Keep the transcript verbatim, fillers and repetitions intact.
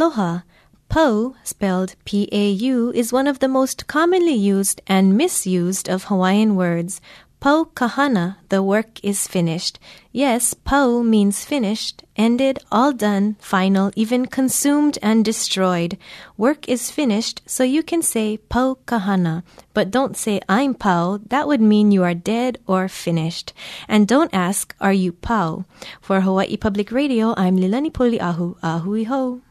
Aloha. Pau, spelled P A U, is one of the most commonly used and misused of Hawaiian words. Pau kahana, the work is finished. Yes, pau means finished, ended, all done, final, even consumed and destroyed. Work is finished, so you can say pau kahana. But don't say I'm pau, that would mean you are dead or finished. And don't ask, are you pau? For Hawaii Public Radio, I'm Lilani Puli'ahu, ahui ho.